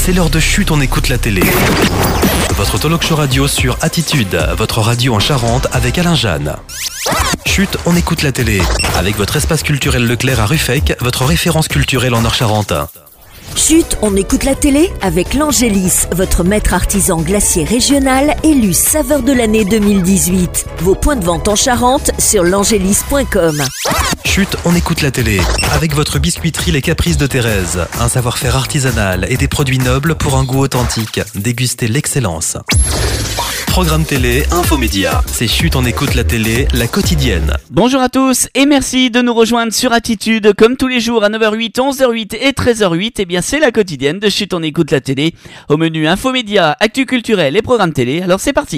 C'est l'heure de Chut, on écoute la télé. Votre talk show radio sur Attitude, votre radio en Charente avec Alain Jeanne. Chut, on écoute la télé. Avec votre espace culturel Leclerc à Ruffec, votre référence culturelle en Nord-Charente. Chut, on écoute la télé avec l'Angélis, votre maître artisan glacier régional élu saveur de l'année 2018. Vos points de vente en Charente sur l'angélis.com. Chut, on écoute la télé. Avec votre biscuiterie Les Caprices de Thérèse. Un savoir-faire artisanal et des produits nobles pour un goût authentique. Dégustez l'excellence. Programme télé, Infomédia. C'est Chut, on écoute la télé, la quotidienne. Bonjour à tous et merci de nous rejoindre sur Attitude. Comme tous les jours à 9h08, 11h08 et 13h08, eh bien c'est la quotidienne de Chut, on écoute la télé. Au menu Infomédia, actu culturel et programme télé. Alors c'est parti.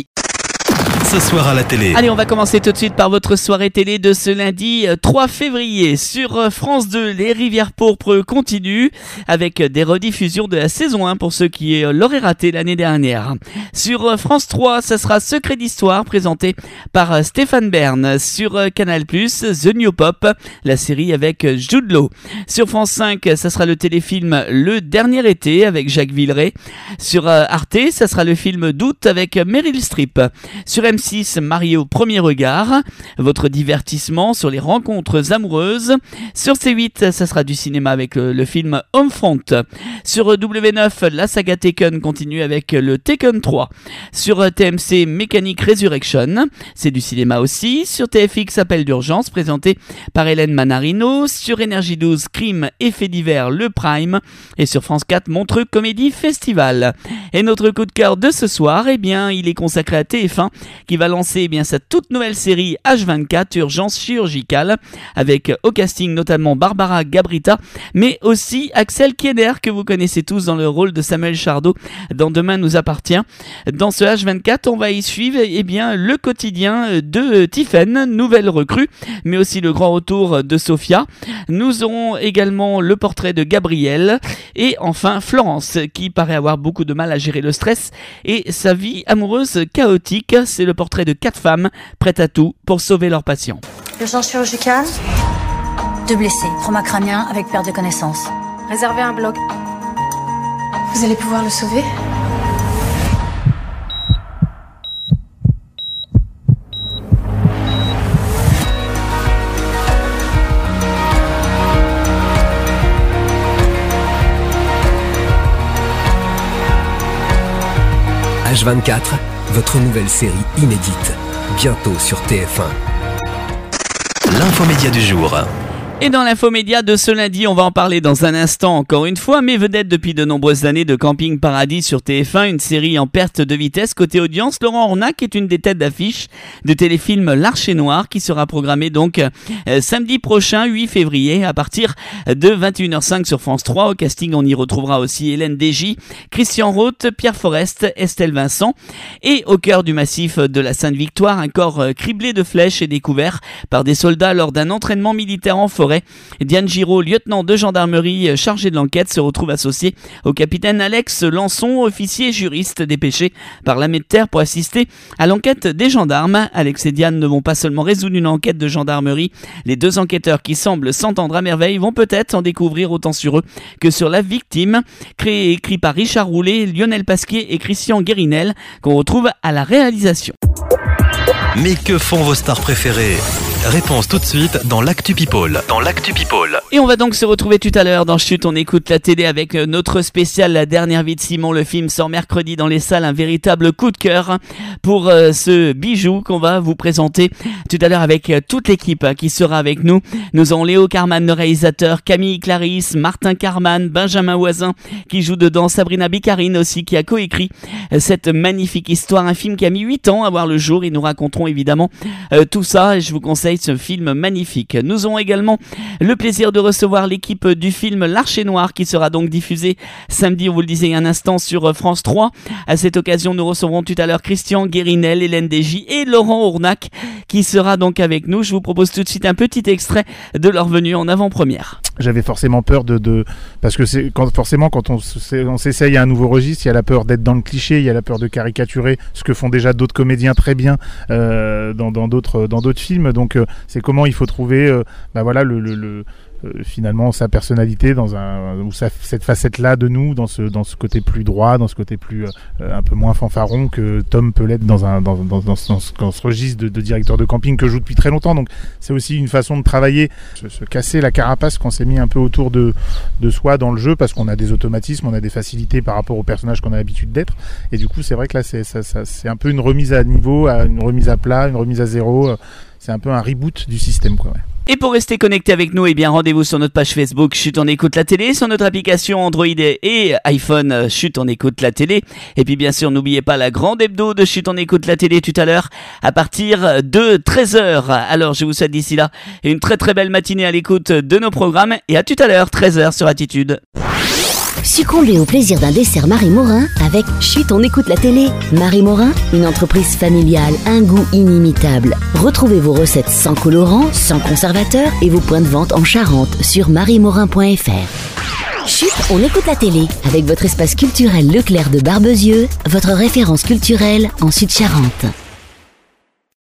Ce soir à la télé. Allez, on va commencer tout de suite par votre soirée télé de ce lundi 3 février. Sur France 2, Les Rivières Pourpres continuent avec des rediffusions de la saison 1 pour ceux qui l'auraient raté l'année dernière. Sur France 3, ça sera Secret d'Histoire présenté par Stéphane Bern. Sur Canal+, The New Pop, la série avec Jude Law. Sur France 5, ça sera le téléfilm Le Dernier Été avec Jacques Villeray. Sur Arte, ça sera le film Doute avec Meryl Streep. Sur M6, Marie au premier regard, votre divertissement sur les rencontres amoureuses. Sur C8, ça sera du cinéma avec le film Homefront. Sur W9, la saga Taken continue avec le Taken 3. Sur TMC, Mécanique Resurrection, c'est du cinéma aussi. Sur TFX, Appel d'urgence, présenté par Hélène Manarino. Sur Énergie 12, Crime et Faits divers, le Prime. Et sur France 4, Montreux Comédie Festival. Et notre coup de cœur de ce soir, eh bien, il est consacré à TF1, qui va lancer sa toute nouvelle série H24, Urgence chirurgicale, avec au casting notamment Barbara Gabrita, mais aussi Axel Kieder, que vous connaissez tous dans le rôle de Samuel Chardot dans Demain nous appartient. Dans ce H24, on va y suivre le quotidien de Tiphaine, nouvelle recrue, mais aussi le grand retour de Sophia. Nous aurons également le portrait de Gabriel et enfin Florence, qui paraît avoir beaucoup de mal à gérer le stress et sa vie amoureuse chaotique. C'est le portrait de 4 femmes prêtes à tout pour sauver leurs patients. Urgence chirurgicale. 2 blessés, trauma crânien avec perte de connaissance. Réservez un bloc. Vous allez pouvoir le sauver ? H24, votre nouvelle série inédite, bientôt sur TF1. L'infomédia du jour. Et dans l'infomédia de ce lundi, on va en parler dans un instant encore une fois, mais vedette depuis de nombreuses années de Camping Paradis sur TF1, une série en perte de vitesse. Côté audience, Laurent Ornac est une des têtes d'affiche du téléfilm L'Archer Noir qui sera programmé donc samedi prochain, 8 février, à partir de 21h05 sur France 3. Au casting, on y retrouvera aussi Hélène Degy, Christian Roth, Pierre Forest, Estelle Vincent. Et au cœur du massif de la Sainte-Victoire, un corps criblé de flèches est découvert par des soldats lors d'un entraînement militaire en forêt. Diane Giraud, lieutenant de gendarmerie chargé de l'enquête, se retrouve associé au capitaine Alex Lançon, officier juriste dépêché par l'armée de terre pour assister à l'enquête des gendarmes. Alex et Diane ne vont pas seulement résoudre une enquête de gendarmerie, les deux enquêteurs qui semblent s'entendre à merveille vont peut-être en découvrir autant sur eux que sur la victime. Créé et écrit par Richard Roulet, Lionel Pasquier et Christian Guérinel, qu'on retrouve à la réalisation. Mais que font vos stars préférées ? Réponse tout de suite dans l'Actu People. Et on va donc se retrouver tout à l'heure dans Chut, on écoute la télé avec notre spécial La Dernière Vie de Simon. Le film sort mercredi dans les salles, un véritable coup de cœur pour ce bijou qu'on va vous présenter tout à l'heure avec toute l'équipe qui sera avec nous. Nous avons Léo Carman, le réalisateur, Camille Clarisse, Martin Carman, Benjamin Voisin qui joue dedans, Sabrina Bicarine aussi qui a coécrit cette magnifique histoire. Un film qui a mis 8 ans à voir le jour et nous raconterons évidemment tout ça et je vous conseille ce film magnifique. Nous aurons également le plaisir de recevoir l'équipe du film L'Archer Noir qui sera donc diffusé samedi, on vous le disait il y a un instant, sur France 3. À cette occasion, nous recevrons tout à l'heure Christian Guérinel, Hélène Degy et Laurent Ornac qui sera donc avec nous. Je vous propose tout de suite un petit extrait de leur venue en avant-première. J'avais forcément peur parce que c'est quand on s'essaye à un nouveau registre, il y a la peur d'être dans le cliché, il y a la peur de caricaturer ce que font déjà d'autres comédiens très bien dans d'autres films. Donc c'est comment il faut trouver finalement sa personnalité ou cette facette-là de nous dans ce côté plus droit, dans ce côté plus un peu moins fanfaron que Tom peut l'être dans ce registre de directeur de camping que je joue depuis très longtemps. Donc c'est aussi une façon de travailler, se casser la carapace qu'on s'est mis un peu autour de soi dans le jeu, parce qu'on a des automatismes, on a des facilités par rapport au personnage qu'on a l'habitude d'être, et du coup c'est vrai que là c'est un peu une remise à niveau, une remise à plat, une remise à zéro, c'est un peu un reboot du système, quoi. Ouais. Et pour rester connecté avec nous, rendez-vous sur notre page Facebook Chut on écoute la télé, sur notre application Android et iPhone Chut on écoute la télé. Et puis bien sûr, n'oubliez pas la grande hebdo de Chut on écoute la télé tout à l'heure à partir de 13h. Alors je vous souhaite d'ici là une très très belle matinée à l'écoute de nos programmes et à tout à l'heure, 13h sur Attitude. Succombez au plaisir d'un dessert Marie Morin avec Chut on écoute la télé. Marie Morin, une entreprise familiale, un goût inimitable. Retrouvez vos recettes sans colorant, sans conservateur et vos points de vente en Charente sur mariemorin.fr. Chut, on écoute la télé avec votre espace culturel Leclerc de Barbezieux, votre référence culturelle en Sud-Charente.